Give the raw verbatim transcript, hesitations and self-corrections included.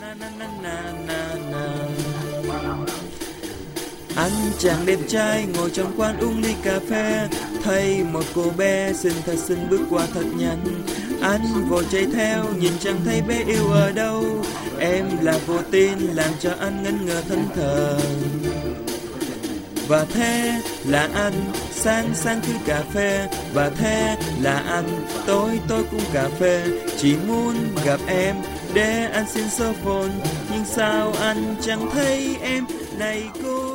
na na na na na na. Anh chàng đẹp trai ngồi trong quán uống ly cà phê, thấy một cô bé xinh thật xinh bước qua thật nhanh. Anh vội chạy theo nhìn chẳng thấy bé yêu ở đâu, em là vô tin làm cho anh ngẩn ngơ thẫn thờ. Và thế là anh sáng sáng cứ cà phê, và thế là anh tối tối cũng cà phê. Chỉ muốn gặp em để anh xin số phone, nhưng sao anh chẳng thấy em này cô.